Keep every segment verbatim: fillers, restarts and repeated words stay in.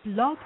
Blog.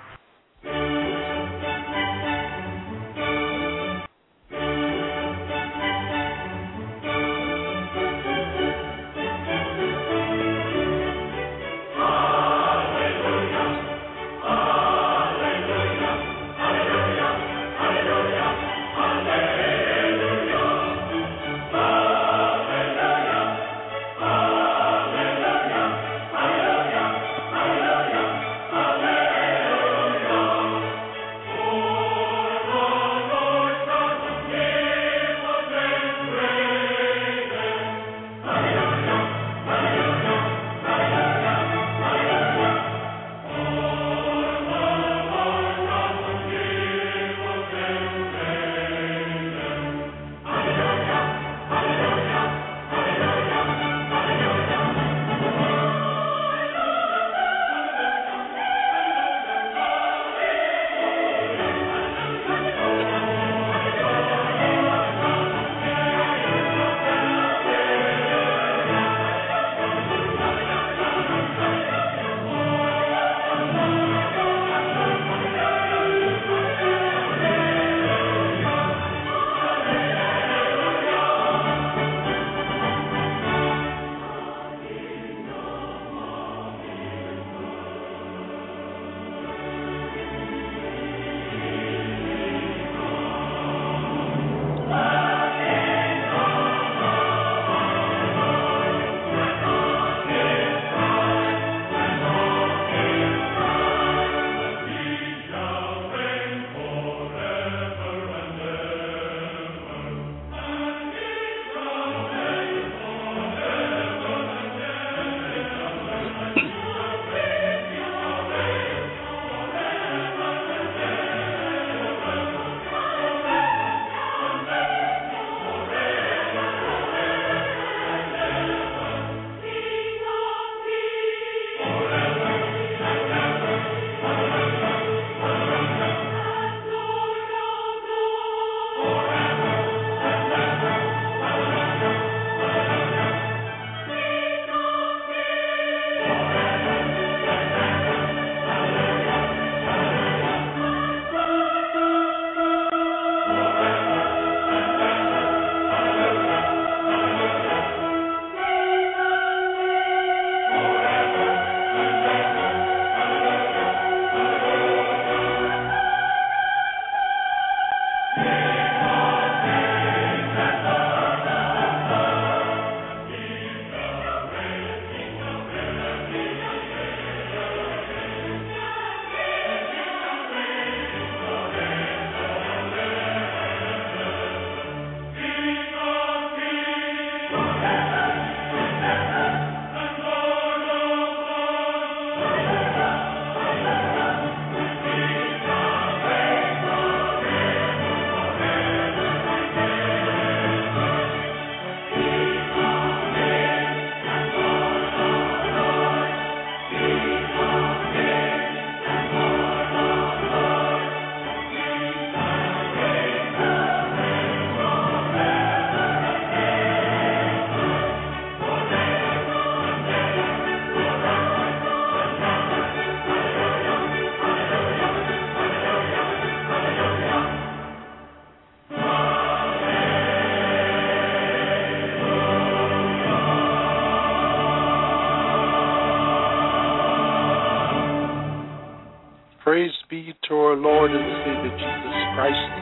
Praise be to our Lord and Savior Jesus Christ.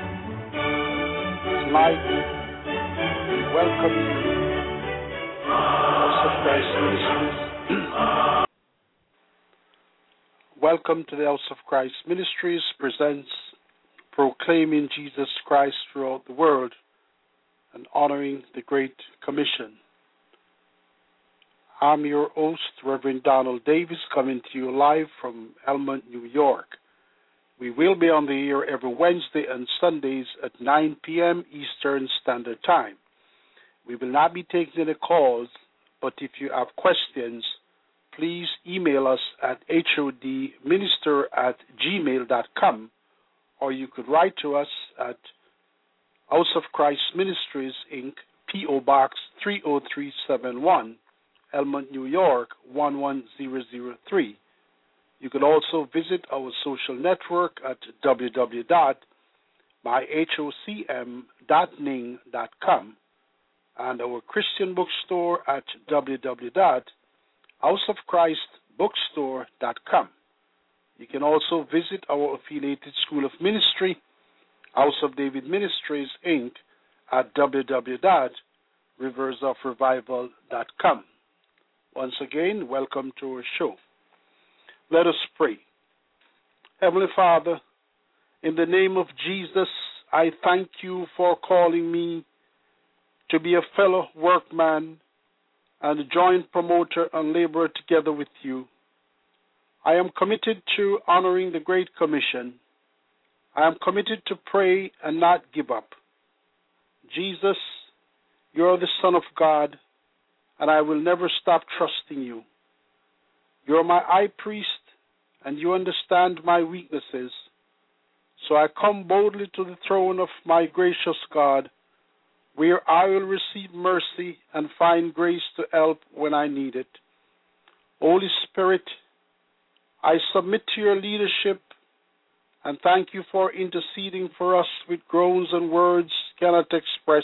Tonight, we welcome you to the House of Christ Ministries. Welcome to the House of Christ Ministries presents Proclaiming Jesus Christ Throughout the World and Honoring the Great Commission. I'm your host, Reverend Donald Davis, coming to you live from Elmont, New York. We will be on the air every Wednesday and Sundays at nine p.m. Eastern Standard Time. We will not be taking any calls, but if you have questions, please email us at hodminister at gmail dot com, or you could write to us at House of Christ Ministries, Incorporated, P O. Box three oh three seven one, Elmont, New York one one zero zero three. You can also visit our social network at w w w dot my hocm dot ning dot com and our Christian bookstore at w w w dot house of christ bookstore dot com. You can also visit our affiliated School of Ministry, House of David Ministries, Incorporated, at w w w dot rivers of revival dot com. Once again, welcome to our show. Let us pray. Heavenly Father, in the name of Jesus, I thank you for calling me to be a fellow workman and a joint promoter and laborer together with you. I am committed to honoring the Great Commission. I am committed to pray and not give up. Jesus, you are the Son of God, and I will never stop trusting you. You are my high priest, and you understand my weaknesses. So I come boldly to the throne of my gracious God, where I will receive mercy and find grace to help when I need it. Holy Spirit, I submit to your leadership and thank you for interceding for us with groans and words cannot express.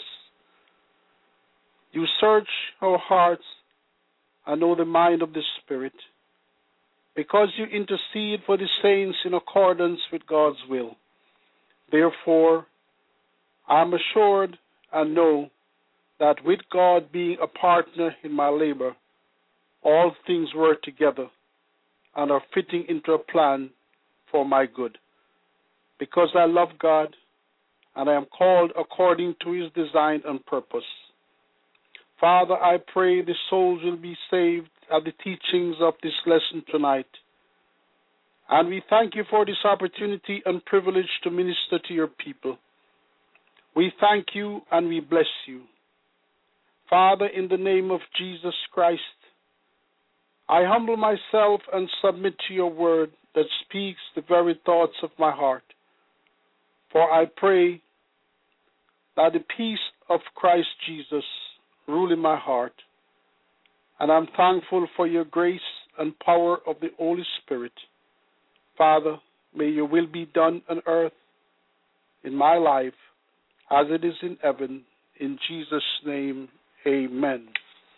You search our hearts and know the mind of the Spirit, because you intercede for the saints in accordance with God's will. Therefore, I am assured and know that with God being a partner in my labor, all things work together and are fitting into a plan for my good. Because I love God and I am called according to his design and purpose. Father, I pray the souls will be saved at the teachings of this lesson tonight. And we thank you for this opportunity and privilege to minister to your people. We thank you and we bless you. Father, in the name of Jesus Christ, I humble myself and submit to your word that speaks the very thoughts of my heart. For I pray that the peace of Christ Jesus rule in my heart, and I'm thankful for your grace and power of the Holy Spirit. Father, may your will be done on earth in my life as it is in heaven. In Jesus' name, amen.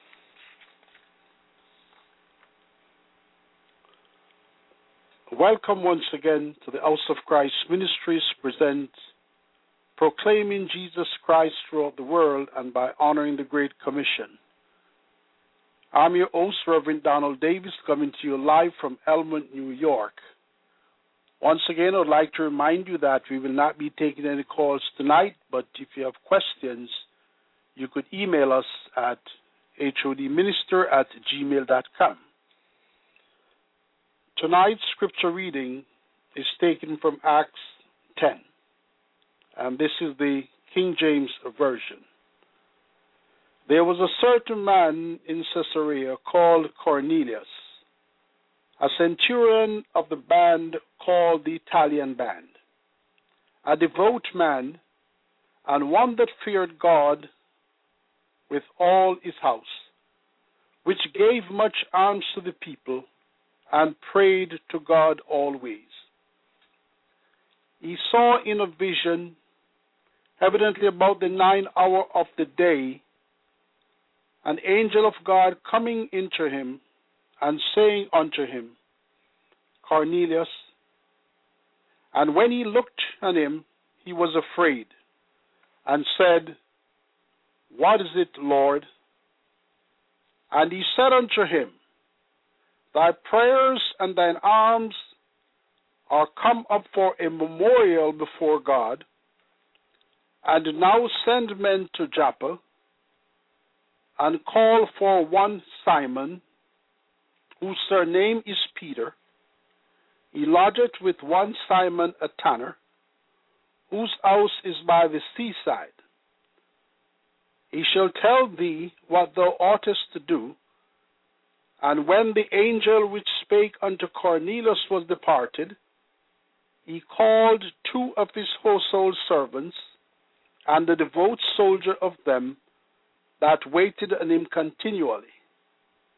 Welcome once again to the House of Christ Ministries presents Proclaiming Jesus Christ Throughout the World and by Honoring the Great Commission. I'm your host, Reverend Donald Davis, coming to you live from Elmont, New York. Once again, I'd like to remind you that we will not be taking any calls tonight, but if you have questions, you could email us at hodminister at gmail dot com. Tonight's scripture reading is taken from Acts ten, and this is the King James Version. There was a certain man in Caesarea called Cornelius, a centurion of the band called the Italian Band, a devout man, and one that feared God with all his house, which gave much alms to the people, and prayed to God always. He saw in a vision, evidently about the ninth hour of the day, an angel of God coming into him and saying unto him, Cornelius. And when he looked on him, he was afraid, and said, What is it, Lord? And he said unto him, Thy prayers and thine alms are come up for a memorial before God, and now send men to Joppa, and call for one Simon, whose surname is Peter. He lodgeth with one Simon a tanner, whose house is by the seaside. He shall tell thee what thou oughtest to do. And when the angel which spake unto Cornelius was departed, he called two of his household servants, and the devout soldier of them that waited on him continually.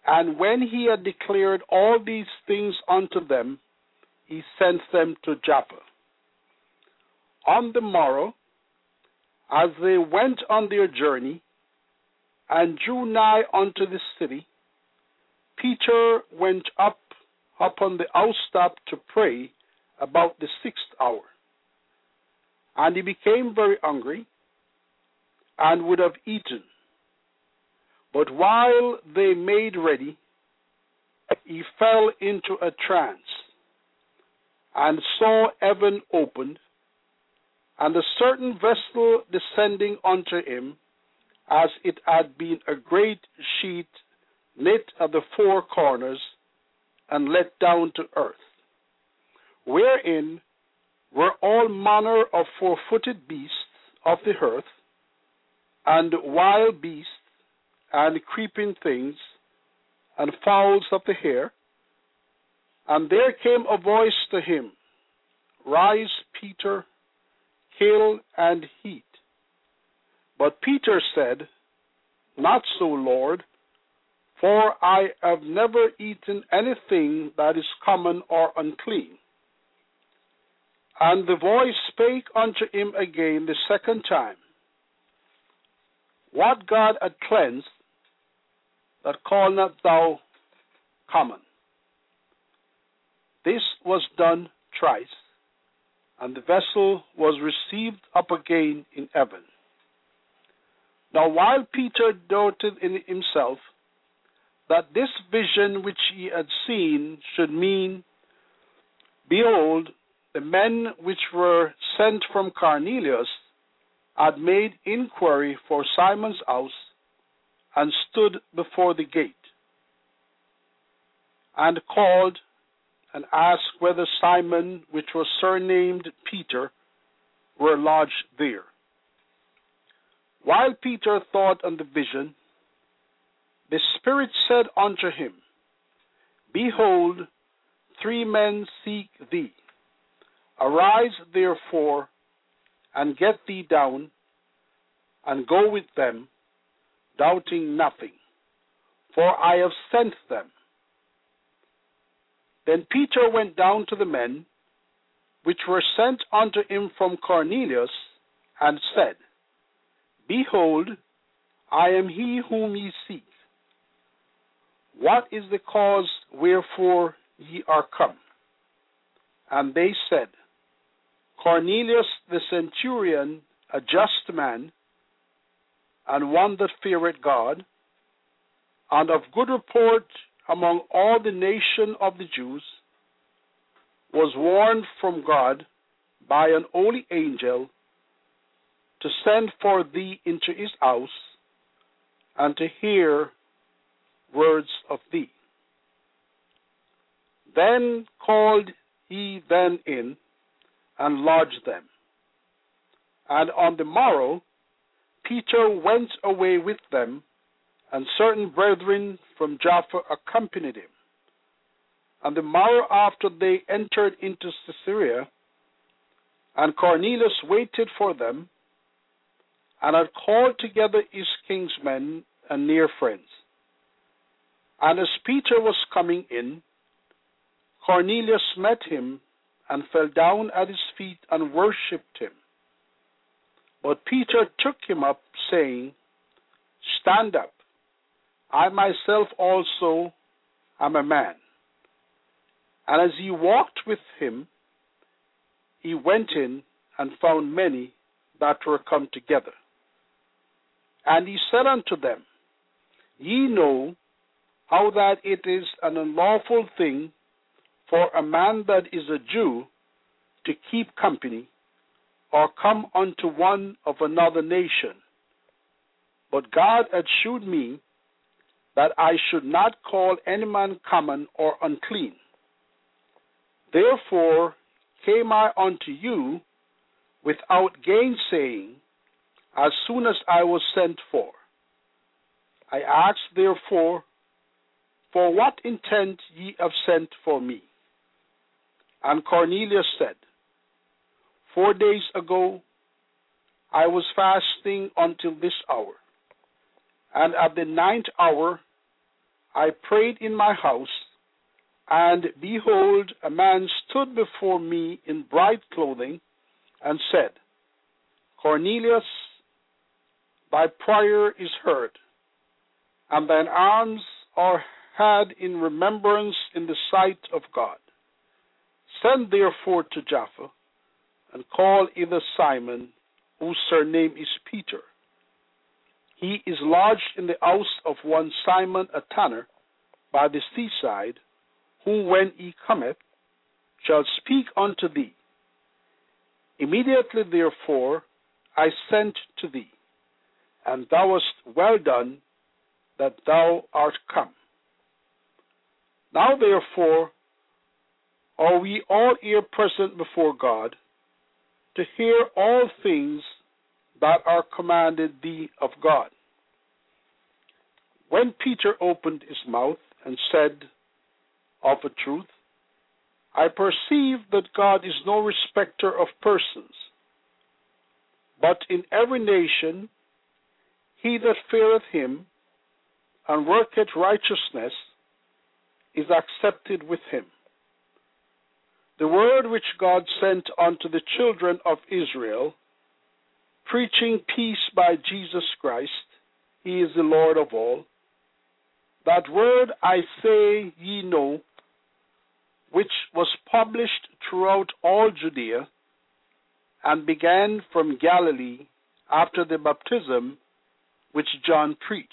And when he had declared all these things unto them, he sent them to Joppa. On the morrow, as they went on their journey, and drew nigh unto the city, Peter went up upon the housetop to pray about the sixth hour. And he became very hungry, and would have eaten. But while they made ready, he fell into a trance, and saw heaven opened, and a certain vessel descending unto him, as it had been a great sheet knit at the four corners, and let down to earth, wherein were all manner of four-footed beasts of the earth, and wild beasts, and creeping things, and fowls of the air. And there came a voice to him, Rise, Peter, kill and eat. But Peter said, Not so, Lord, for I have never eaten anything that is common or unclean. And the voice spake unto him again the second time, What God hath cleansed, that call not thou common. This was done thrice, and the vessel was received up again in heaven. Now while Peter doubted in himself that this vision which he had seen should mean, behold, the men which were sent from Cornelius had made inquiry for Simon's house, and stood before the gate, and called and asked whether Simon, which was surnamed Peter, were lodged there. While Peter thought on the vision, the Spirit said unto him, Behold, three men seek thee. Arise therefore, and get thee down, and go with them, doubting nothing, for I have sent them. Then Peter went down to the men, which were sent unto him from Cornelius, and said, Behold, I am he whom ye seek. What is the cause wherefore ye are come? And they said, Cornelius the centurion, a just man, and one that feareth God, and of good report among all the nation of the Jews, was warned from God by an holy angel to send for thee into his house, and to hear words of thee. Then called he them in, and lodged them. And on the morrow Peter went away with them, and certain brethren from Joppa accompanied him. And the morrow after they entered into Caesarea, and Cornelius waited for them, and had called together his kinsmen and near friends. And as Peter was coming in, Cornelius met him, and fell down at his feet and worshipped him. But Peter took him up, saying, Stand up, I myself also am a man. And as he walked with him, he went in and found many that were come together. And he said unto them, Ye know how that it is an unlawful thing for a man that is a Jew to keep company, or come unto one of another nation. But God had shewed me that I should not call any man common or unclean. Therefore came I unto you without gainsaying, as soon as I was sent for. I asked therefore, For what intent ye have sent for me? And Cornelius said, Four days ago I was fasting until this hour, and at the ninth hour I prayed in my house, and behold, a man stood before me in bright clothing, and said, Cornelius, thy prayer is heard, and thine alms are had in remembrance in the sight of God. Send therefore to Jaffa, and call hither Simon, whose surname is Peter. He is lodged in the house of one Simon a tanner by the seaside, who when he cometh shall speak unto thee. Immediately therefore I sent to thee, and thou hast well done that thou art come. Now therefore are we all here present before God, to hear all things that are commanded thee of God. When Peter opened his mouth and said, Of a truth, I perceive that God is no respecter of persons, but in every nation he that feareth him and worketh righteousness is accepted with him. The word which God sent unto the children of Israel, preaching peace by Jesus Christ, he is the Lord of all. That word I say ye know, which was published throughout all Judea, and began from Galilee after the baptism which John preached.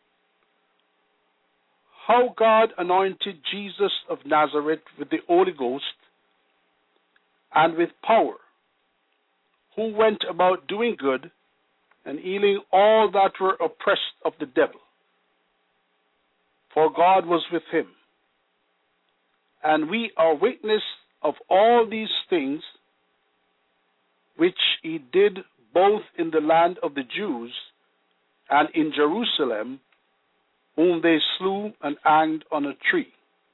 How God anointed Jesus of Nazareth with the Holy Ghost and with power, who went about doing good and healing all that were oppressed of the devil. For God was with him. And we are witness of all these things which he did both in the land of the Jews and in Jerusalem, whom they slew and hanged on a tree.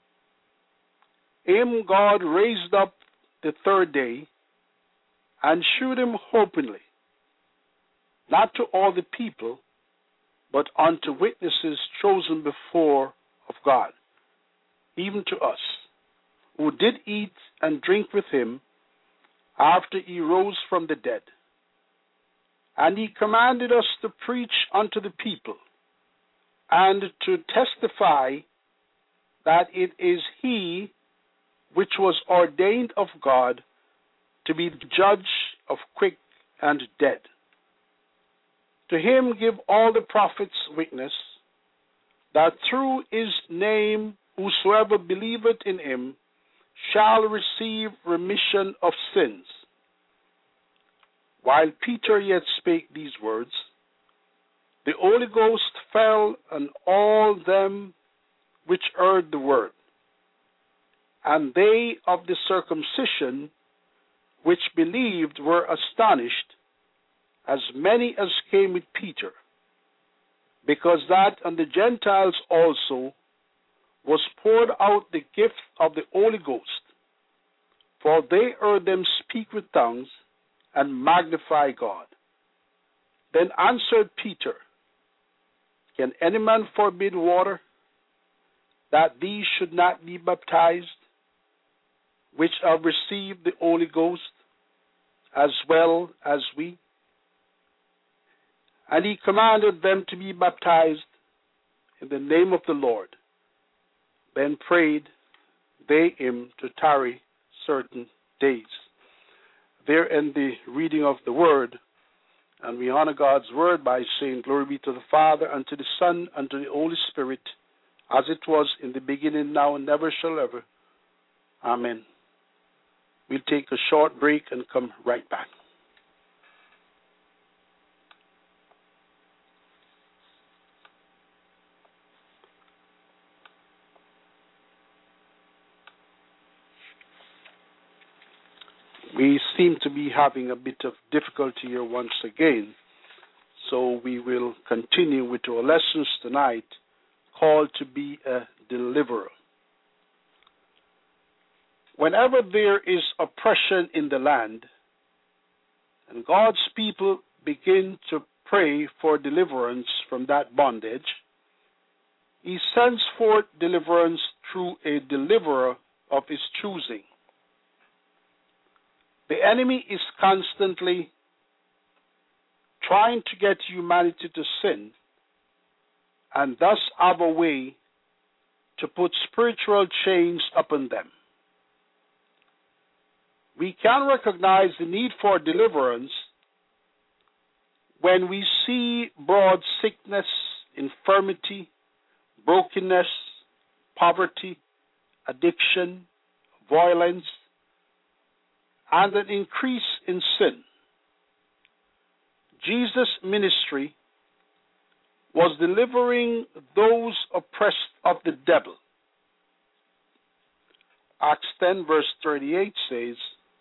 Him God raised up the third day, and shewed him openly, not to all the people, but unto witnesses chosen before of God, even to us, who did eat and drink with him after he rose from the dead. And he commanded us to preach unto the people, and to testify that it is he which was ordained of God to be the judge of quick and dead. To him give all the prophets witness, that through his name whosoever believeth in him shall receive remission of sins. While Peter yet spake these words, the Holy Ghost fell on all them which heard the word. And they of the circumcision which believed were astonished, as many as came with Peter, because that on the Gentiles also was poured out the gift of the Holy Ghost. For they heard them speak with tongues and magnify God. Then answered Peter, Can any man forbid water, that these should not be baptized, which have received the Holy Ghost, as well as we? And he commanded them to be baptized in the name of the Lord. Then prayed they him to tarry certain days. There in the reading of the word, and we honor God's word by saying, Glory be to the Father, and to the Son, and to the Holy Spirit, as it was in the beginning, now, and never shall ever. Amen. We'll take a short break and come right back. We seem to be having a bit of difficulty here once again, so we will continue with our lessons tonight, called to be a deliverer. Whenever there is oppression in the land, and God's people begin to pray for deliverance from that bondage, He sends forth deliverance through a deliverer of his choosing. The enemy is constantly trying to get humanity to sin and thus have a way to put spiritual chains upon them. We can recognize the need for deliverance when we see broad sickness, infirmity, brokenness, poverty, addiction, violence, and an increase in sin. Jesus' ministry was delivering those oppressed of the devil. Acts ten verse thirty-eight says,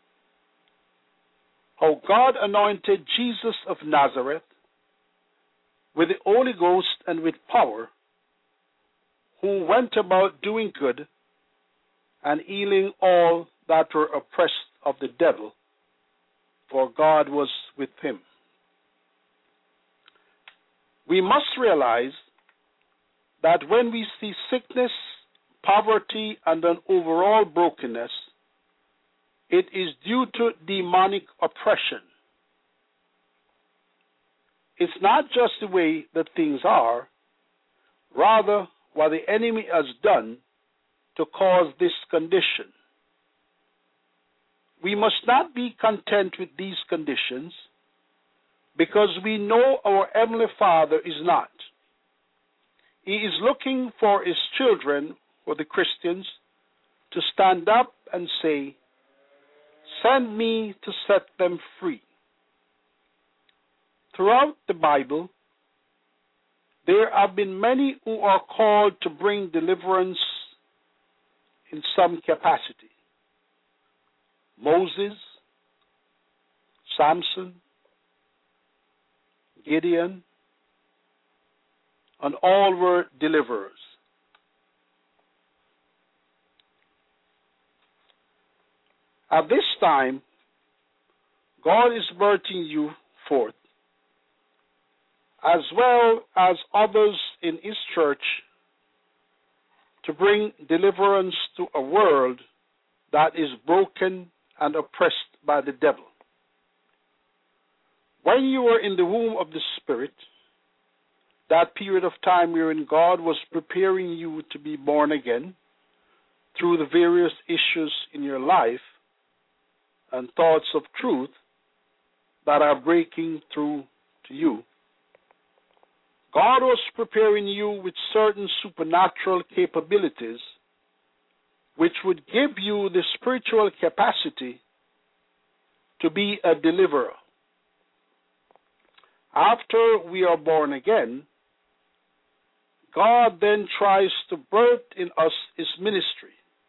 how God anointed Jesus of Nazareth with the Holy Ghost and with power, who went about doing good and healing all that were oppressed of the devil, for God was with him. We must realize that when we see sickness, poverty, and an overall brokenness, it is due to demonic oppression. It's not just the way that things are, rather what the enemy has done to cause this condition. We must not be content with these conditions because we know our Heavenly Father is not. He is looking for his children, or the Christians, to stand up and say, send me to set them free. Throughout the Bible, there have been many who are called to bring deliverance in some capacity. Moses, Samson, Gideon, and all were deliverers. At this time, God is birthing you forth, as well as others in his church, to bring deliverance to a world that is broken and oppressed by the devil. When you were in the womb of the Spirit, that period of time wherein God was preparing you to be born again through the various issues in your life and thoughts of truth that are breaking through to you, God was preparing you with certain supernatural capabilities which would give you the spiritual capacity to be a deliverer. After we are born again, God then tries to birth in us his ministry.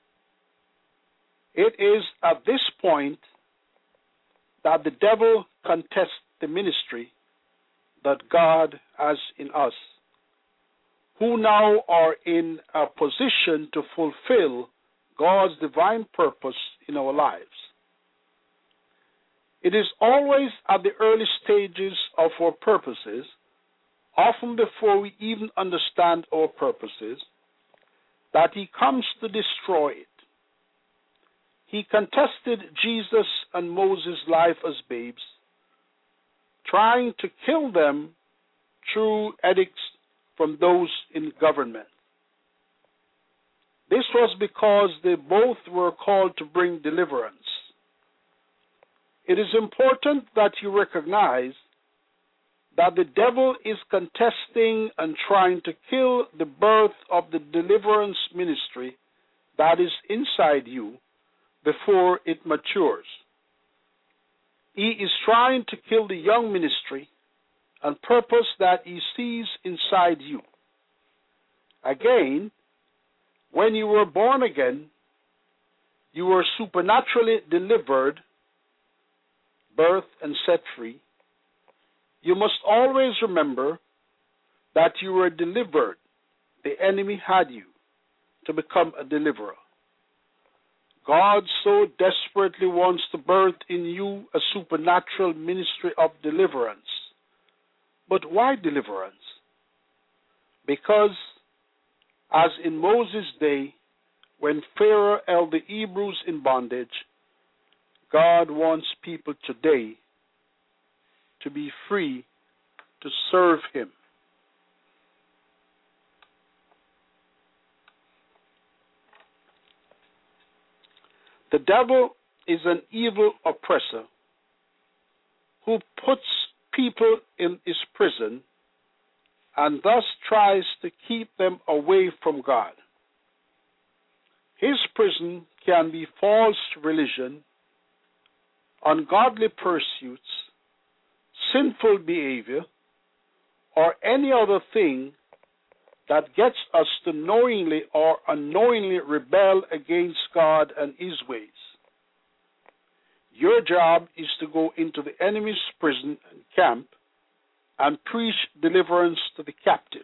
It is at this point that the devil contests the ministry that God has in us, who now are in a position to fulfill God's divine purpose in our lives. It is always at the early stages of our purposes, often before we even understand our purposes, that he comes to destroy it. He contested Jesus and Moses' life as babes, trying to kill them through edicts from those in government. This was because they both were called to bring deliverance. It is important that you recognize that the devil is contesting and trying to kill the birth of the deliverance ministry that is inside you before it matures. He is trying to kill the young ministry and purpose that he sees inside you. Again, when you were born again, you were supernaturally delivered, birthed, and set free. You must always remember that you were delivered. The enemy had you to become a deliverer. God so desperately wants to birth in you a supernatural ministry of deliverance. But why deliverance? Because As in Moses' day, when Pharaoh held the Hebrews in bondage, God wants people today to be free to serve Him. The devil is an evil oppressor who puts people in his prison and thus tries to keep them away from God. His prison can be false religion, ungodly pursuits, sinful behavior, or any other thing that gets us to knowingly or unknowingly rebel against God and His ways. Your job is to go into the enemy's prison and camp and preach deliverance to the captives.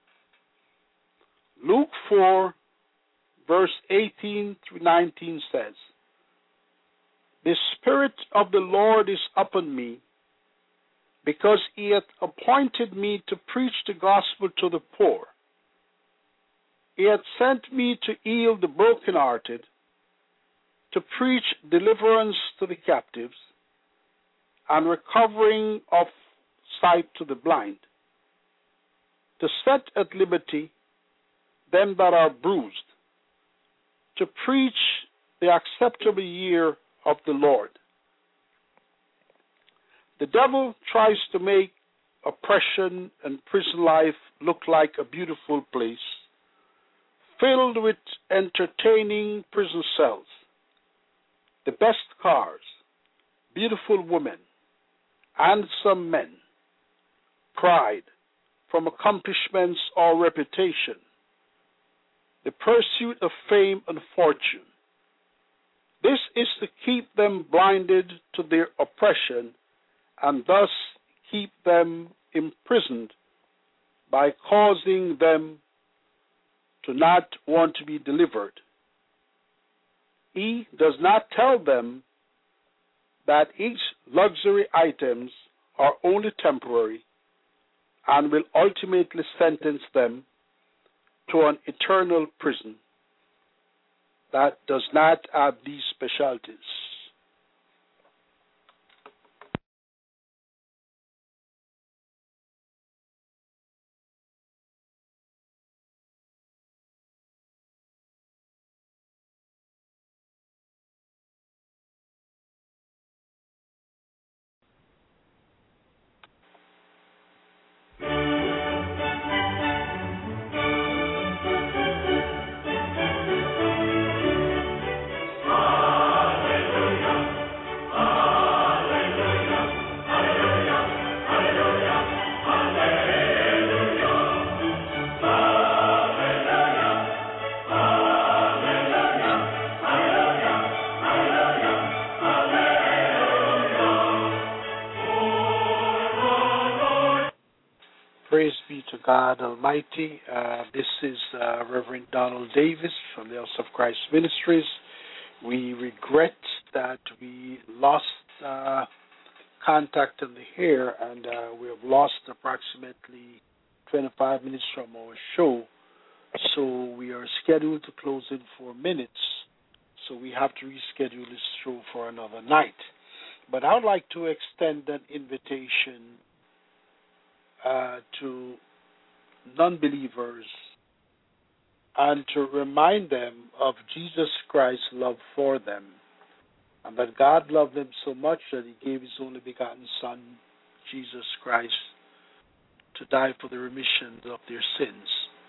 Luke four, verse eighteen through nineteen says, "The Spirit of the Lord is upon me, because He hath appointed me to preach the gospel to the poor. He hath sent me to heal the brokenhearted, to preach deliverance to the captives, and recovering of sight to the blind, to set at liberty them that are bruised, to preach the acceptable year of the Lord." The devil tries to make oppression and prison life look like a beautiful place, filled with entertaining prison cells, the best cars, beautiful women, handsome men, pride from accomplishments or reputation, the pursuit of fame and fortune. This is to keep them blinded to their oppression and thus keep them imprisoned by causing them to not want to be delivered. He does not tell them that each luxury items are only temporary and will ultimately sentence them to an eternal prison that does not have these specialties. Praise be to God Almighty. Uh, this is uh, Reverend Donald Davis from the House of Christ Ministries. We regret that we lost uh, contact in the air, and uh, we have lost approximately twenty-five minutes from our show. So we are scheduled to close in four minutes. So we have to reschedule this show for another night. But I would like to extend an invitation Uh, to non-believers and to remind them of Jesus Christ's love for them, and that God loved them so much that He gave His only begotten Son, Jesus Christ, to die for the remission of their sins.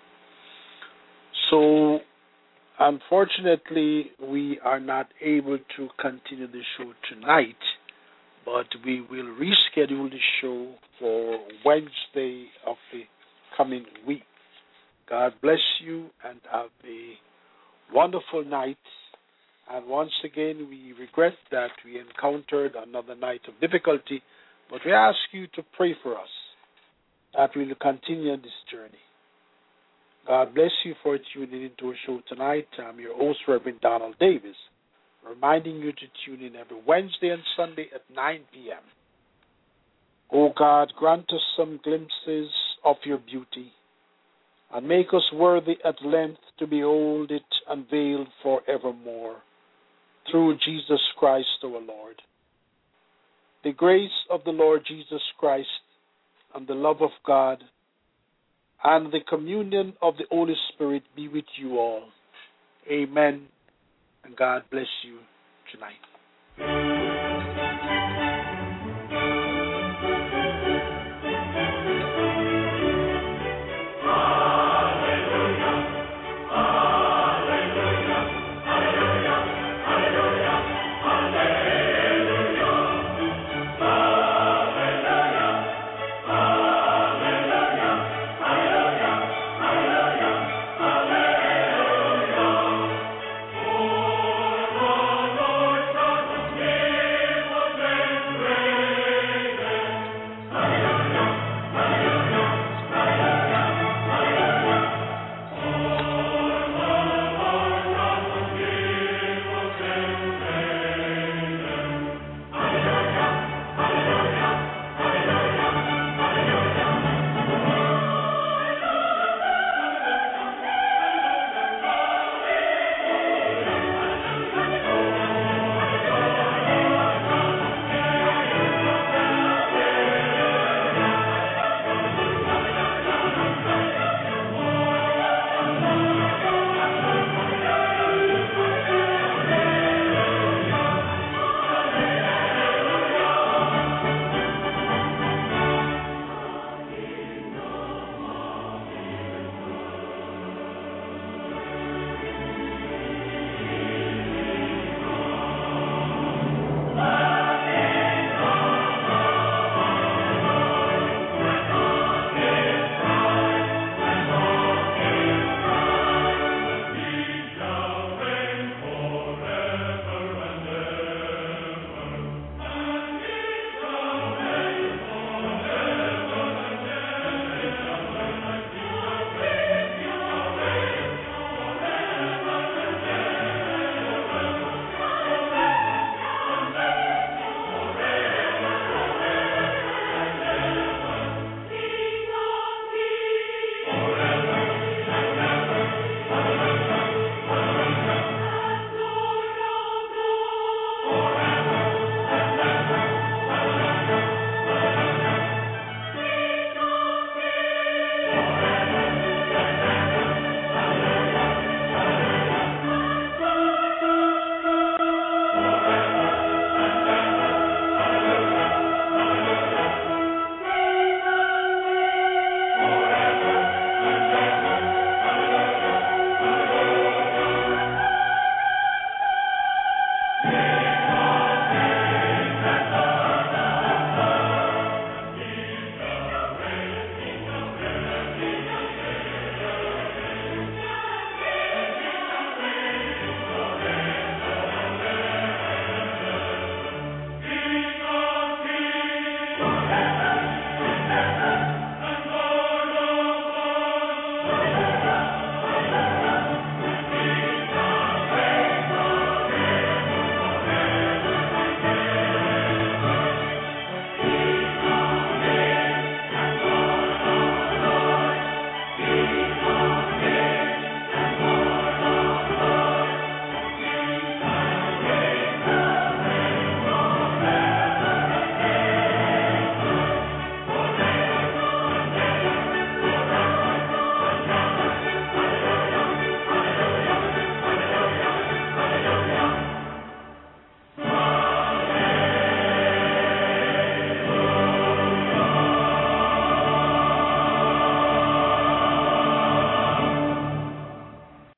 So, unfortunately, we are not able to continue the show tonight, but we will reschedule the show for Wednesday of the coming week. God bless you and have a wonderful night. And once again, we regret that we encountered another night of difficulty, but we ask you to pray for us that we will continue this journey. God bless you for tuning into our show tonight. I'm your host, Reverend Donald Davis, reminding you to tune in every Wednesday and Sunday at nine p.m. Oh God, grant us some glimpses of your beauty and make us worthy at length to behold it unveiled forevermore. Through Jesus Christ our Lord. The grace of the Lord Jesus Christ and the love of God and the communion of the Holy Spirit be with you all. Amen. And God bless you tonight.